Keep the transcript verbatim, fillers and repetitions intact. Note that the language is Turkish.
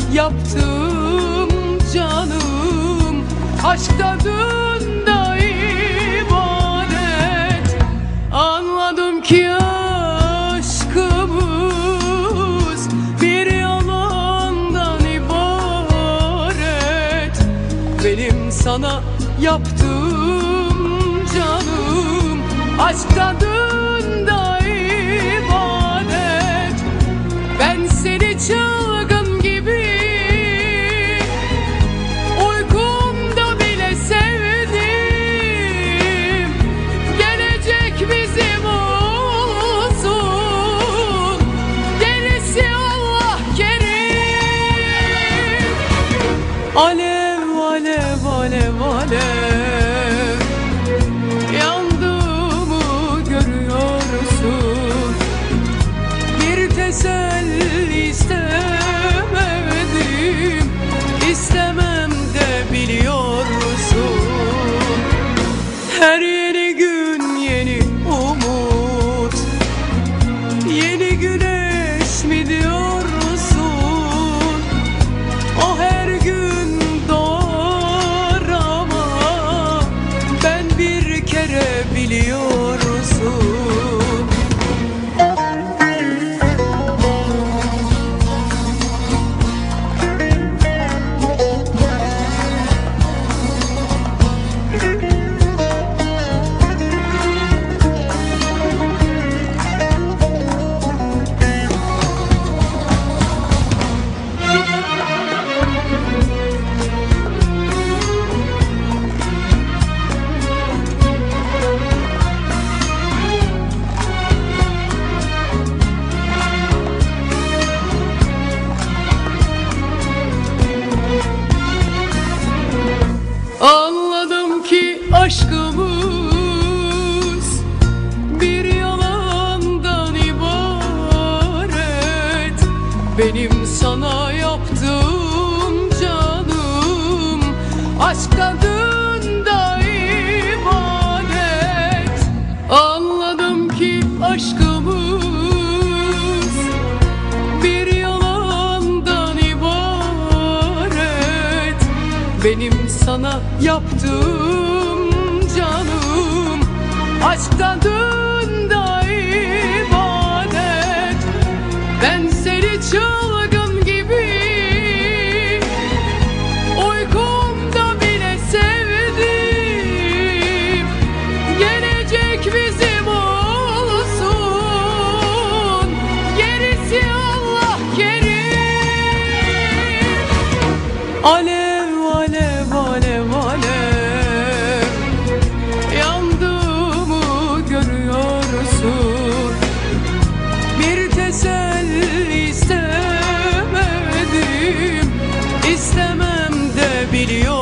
yaptım canım. Aşk tadında ibadet. Anladım ki aşkımız bir yalandan ibaret. Benim sana yaptığım canım aşk tadında ibadet. Ben seni çılgın gibi uykumda bile sevdim. Gelecek bizim olsun, gerisi Allah kerim. Alev alev alev alev yandığımı görüyorsun. Bir teselli istemedim, istemem de biliyorsun. Her yeni gün yeni umut, yeni güneş mi diyorsun? O her gün doğar ama ben bir kere biliyorsun. Anladım ki aşkımız bir yalandan ibaret. Benim sana yaptığım canım aşk tadında ibadet. Anladım ki aşkımız bir yalandan ibaret. Benim sana yaptığım canım aşk tadında ibadet. Ben seni çılgın gibi uykumda bile sevdim. Gelecek bizim olsun, gerisi Allah kerim. Alev alev alev alev yandığımı görüyorsun. Bir teselli istemedim, istemem de biliyorsun.